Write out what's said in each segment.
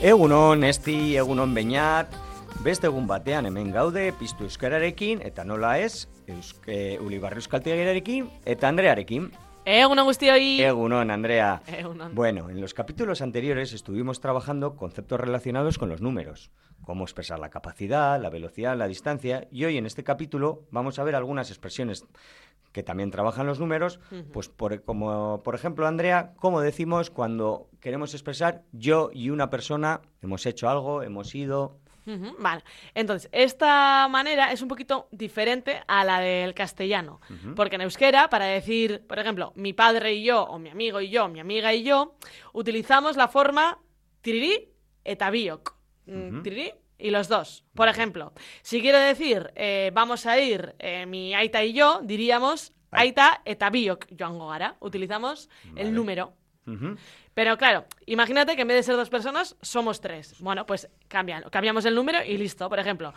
Egunon, esti, egunon beñat, beste egun batean hemen gaude, piztu euskararekin, eta nola ez, Ulibarri Euskaltegiarekin, eta Andrearekin. Egunon guztioi. Egunon, Andrea. Egunon. Bueno, en los capítulos anteriores estuvimos trabajando conceptos relacionados con los números, cómo expresar la capacidad, la velocidad, la distancia, y hoy en este capítulo vamos a ver algunas expresiones que también trabajan los números, pues como por ejemplo, Andrea, ¿cómo decimos cuando queremos expresar yo y una persona hemos hecho algo, hemos ido? Vale, entonces, esta manera es un poquito diferente a la del castellano, porque en euskera, para decir, por ejemplo, mi padre y yo, o mi amigo y yo, mi amiga y yo, utilizamos la forma tirirí eta biok, tirirí y los dos. Por ejemplo, si quiero decir vamos a ir mi aita y yo, diríamos aita eta biok joango gara, utilizamos el número. Pero claro, imagínate que en vez de ser dos personas, somos tres. Bueno, pues cambiamos el número y listo. Por ejemplo,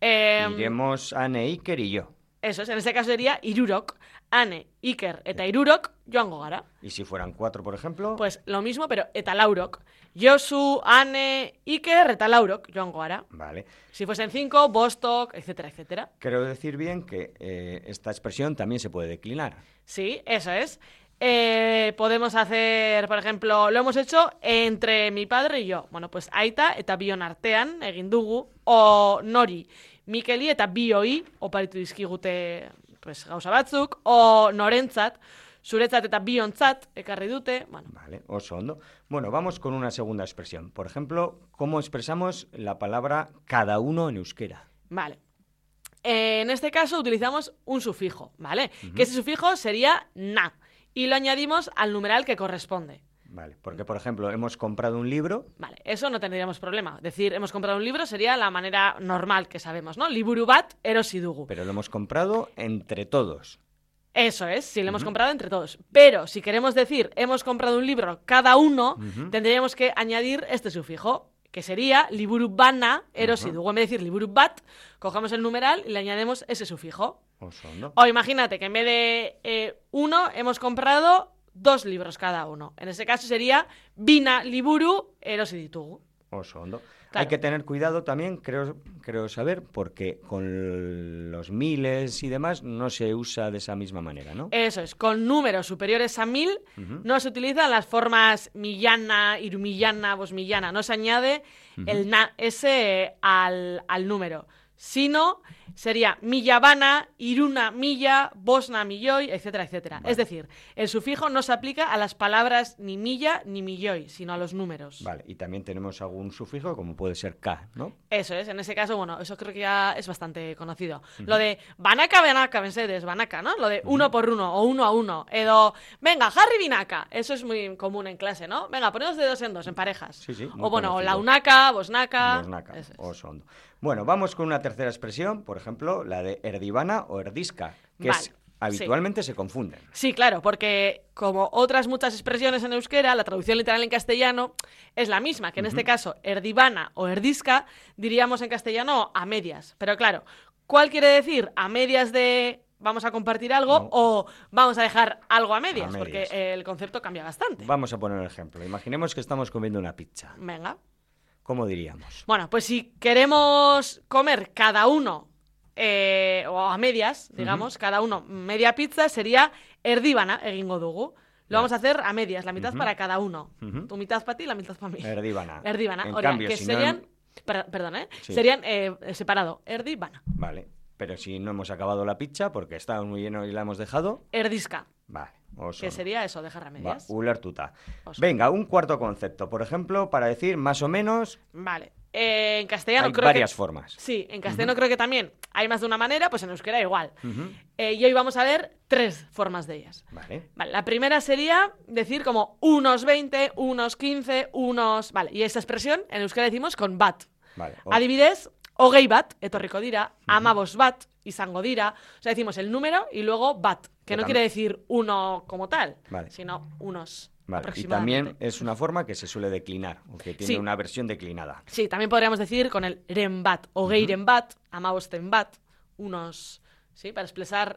iremos Ane, Iker y yo. Eso es, en ese caso sería irurok, Ane, Iker eta irurok joango gara. ¿Y si fueran 4, por ejemplo? Pues lo mismo, pero eta laurok. Josu, Ane, Iker eta laurok joango gara. Vale. Si fuesen 5, bostok, etcétera, etcétera. Quiero decir bien que esta expresión también se puede declinar. Sí, eso es. Podemos hacer, por ejemplo, lo hemos hecho entre mi padre y yo. Bueno, pues aita eta bion artean egin dugu, o nori, Mikeli eta bioi oparitu dizkigute pues, gauza batzuk, o norentzat, zuretzat eta biontzat ekarri dute. Bueno. Vale, oso ondo. Bueno, vamos con una segunda expresión. Por ejemplo, ¿cómo expresamos la palabra cada uno en euskera? Vale. En este caso utilizamos un sufijo, ¿vale? Que ese sufijo sería na. Y lo añadimos al numeral que corresponde. Vale, porque, por ejemplo, hemos comprado un libro. Vale, eso no tendríamos problema. Decir, hemos comprado un libro sería la manera normal que sabemos, ¿no? Liburu bat erosi dugu. Pero lo hemos comprado entre todos. Eso es, sí, lo hemos comprado entre todos. Pero si queremos decir, hemos comprado un libro cada uno, tendríamos que añadir este sufijo, que sería liburu bana erosi dugu. En vez de decir liburu bat, cogemos el numeral y le añadimos ese sufijo. O imagínate que en vez de 1 hemos comprado 2 libros cada uno. En ese caso sería bina liburu erosi ditugu. Oso ondo. Claro. Hay que tener cuidado también, creo saber, porque con los miles y demás no se usa de esa misma manera, ¿no? Eso es, con números superiores a 1000 no se utilizan las formas millana, irumillana, bosmillana. No se añade el na ese al número, sino sería millavana, iruna milla, bosna milloi, etcétera, etcétera. Vale. Es decir, el sufijo no se aplica a las palabras ni milla ni milloi, sino a los números. Vale, y también tenemos algún sufijo como puede ser K, ¿no? Eso es, en ese caso, bueno, eso creo que ya es bastante conocido. Lo de banaka, bensedes, banaka, ¿no? Lo de 1 por 1 o 1 a 1. Edo, venga, Harry binaka. Eso es muy común en clase, ¿no? Venga, ponedos de 2 en 2 en parejas. Sí, sí. O bueno, conocido. launaka, bosnaka. Bosnaka, Eso es. oso ondo. Bueno, vamos con una tercera expresión, por ejemplo, la de erdibana o erdisca, que vale. habitualmente se confunden. Sí, claro, porque como otras muchas expresiones en euskera, la traducción literal en castellano es la misma, que en este caso erdibana o erdisca diríamos en castellano a medias. Pero claro, ¿cuál quiere decir a medias de vamos a compartir algo o vamos a dejar algo a medias? Porque el concepto cambia bastante. Vamos a poner un ejemplo. Imaginemos que estamos comiendo una pizza. Venga. ¿Cómo diríamos? Bueno, pues si queremos comer cada uno o a medias, digamos, cada uno media pizza, sería erdibana egingo dugu. Lo vamos a hacer a medias, la mitad para cada uno. Tu mitad para ti, la mitad para mí. Erdibana. Erdibana. En O sea, cambio, que si serían... no... Perdón, Sí. Serían separado. Erdibana. Vale, pero si no hemos acabado la pizza porque está muy lleno y la hemos dejado... Erdisca. Vale, oso. Que sería eso, dejar a medias. Ulertuta. Oso. Venga, un cuarto concepto. Por ejemplo, para decir más o menos... Vale. En castellano hay creo varias que... formas. Sí, en castellano creo que también hay más de una manera, pues en euskera igual. Y hoy vamos a ver 3 formas de ellas. Vale. Vale, la primera sería decir como unos 20, unos 15, unos... Vale, y esta expresión en euskera decimos con bat. Vale. Adibidez, hogei bat, etorriko dira, amabos bat, izango dira. O sea, decimos el número y luego bat, que no quiere decir uno como tal, sino unos... Vale, y también es una forma que se suele declinar, o que tiene una versión declinada. Sí, también podríamos decir con el ren bat, o geiren bat, amabosten bat, unos, ¿sí? Para expresar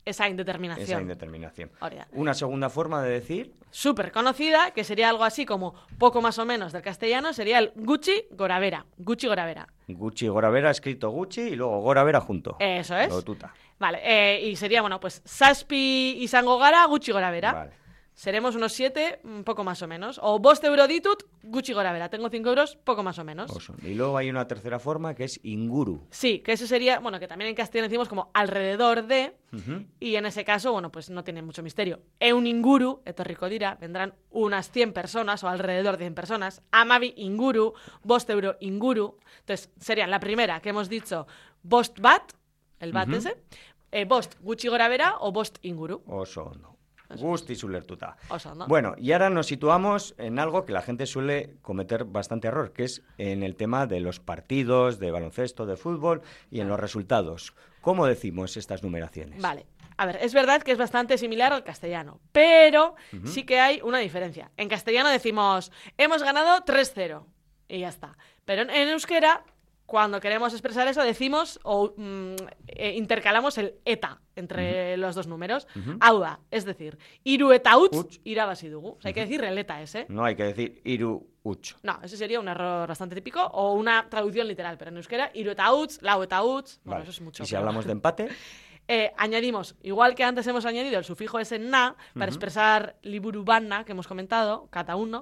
esa indeterminación. Esa indeterminación. Ahora, Una segunda forma de decir... súper conocida, que sería algo así como poco más o menos del castellano, sería el Gutxi Gorabera. Gutxi Gorabera. Gutxi Gorabera, escrito Gutxi y luego Gorabera junto. Eso es. Lotuta. Vale, y sería, bueno, pues Zazpi izango gara, Gutxi Gorabera. Vale. Seremos unos 7, poco más o menos. O 5 euro ditut, Gutxi Gorabera. Tengo 5 euros, poco más o menos. Oso. Y luego hay una tercera forma que es inguru. Sí, que eso sería, bueno, que también en castellano decimos como alrededor de, Ujú. y en ese caso, bueno, pues no tiene mucho misterio. Eun inguru, etorriko dira, vendrán unas 100 personas o alrededor de 100 personas. Amabi inguru, 5 euro inguru. Entonces, serían la primera que hemos dicho, bost bat, el bat ese, bost Gutxi Gorabera o bost inguru. Oso ondo. Gusti zulertuta. Oso ondo. Bueno, y ahora nos situamos en algo que la gente suele cometer bastante error, que es en el tema de los partidos, de baloncesto, de fútbol y en los resultados. ¿Cómo decimos estas numeraciones? Vale. A ver, es verdad que es bastante similar al castellano, pero sí que hay una diferencia. En castellano decimos, hemos ganado 3-0 y ya está. Pero en euskera, cuando queremos expresar eso, decimos o intercalamos el eta entre los dos números. Hau da, es decir, hiru eta huts irabazi dugu. O sea, hay que decir el eta ese. No hay que decir iru uch. No, ese sería un error bastante típico o una traducción literal, pero en euskera, hiru eta huts, lau eta huts, bueno, Vale. eso es mucho. Y si pero- hablamos de empate, añadimos, igual que antes hemos añadido el sufijo ese na para expresar liburu bana que hemos comentado, cada uno,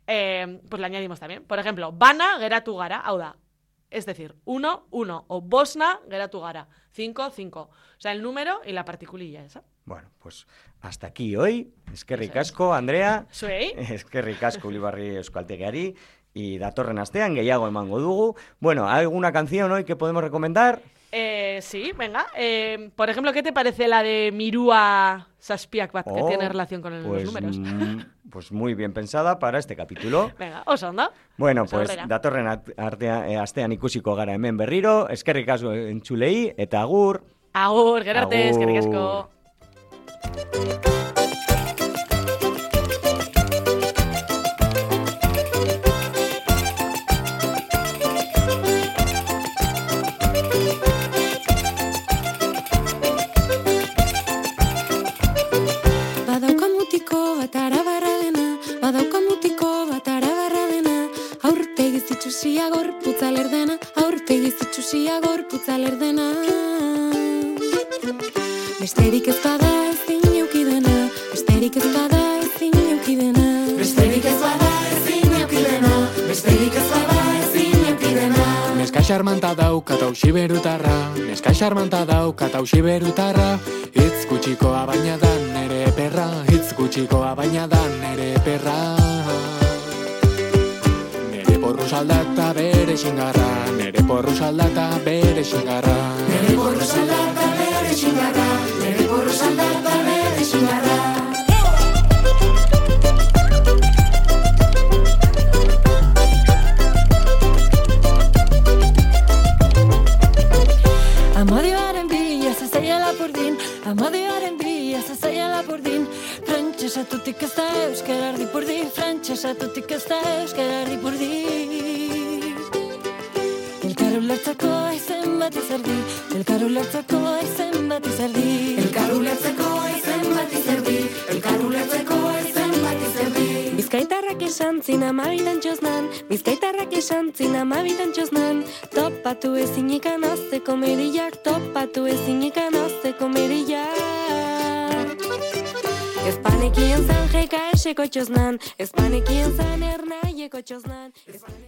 pues le añadimos también. Por ejemplo, bana geratu gara, hau da. Es decir, 1, 1, o bosna geratu gara, 5, 5. O sea, el número y la particulilla esa. bueno, pues hasta aquí hoy. Eskerrik Eso es. asko, Andrea. Zuei, Eskerrik asko Ulibarri euskaltegiari. Y datorren astean gehiago emango dugu. Bueno, ¿alguna canción hoy que podemos recomendar? sí, venga. Por ejemplo, ¿qué te parece la de Mirua Saspiak Bat, que Oh, tiene relación con los números? Pues muy bien pensada para este capítulo. Venga, oso ondo. Bueno, pues aurrera. datorren astean ikusiko gara hemen berriro. Eskerrik asko entzulei eta agur. Agur, gerarte, Agur. eskerrik asko. Badauka mutiko bat arabarra dena, badauka mutiko bat arabarra dena, aurpegi zitsusia gorputza lerdena, aurpegi zitsusia gorputza lerdena. Besterik ez bada ezin euki dena, besterik ez bada ezin euki dena. Besterik ez bada ezin euki dena, besterik ez bada ezin euki dena. Neska xarmanta daukat hausi berutarra, neska xarmanta daukat hausi berutarra, hitz gutxikoa baina da nere perra, hitz gutxikoa baina da nere perra. Nere porru saldata bere xingarra, nere porru saldata bere xingarra. Nere porru saldata bere xingarra, nere porru saldata bere xingarra. Amodioaren bila zazaia lapurdin, amodioaren bila zazaia lapurdin, frantsesatutik ez da euskara erdipurdi, frantsesatutik ez da euskara erdipurdi. Elkar ulertzeko aizen bat izerdi, elkar ulertzeko aizen bat izerdi, elkar ulertzeko aizen bat izerdi, elkar ulertzeko aizen bat izerdi. Bizkaitarrak esan zin amabitan txosnan, bizkaitarrak esan zin amabitan txosnan, topatu ezinikan azteko merillak, topatu ezinikan azteko merillak. Ezpanekien zan jeka eseko txosnan, ezpanekien zan ernaieko txosnan.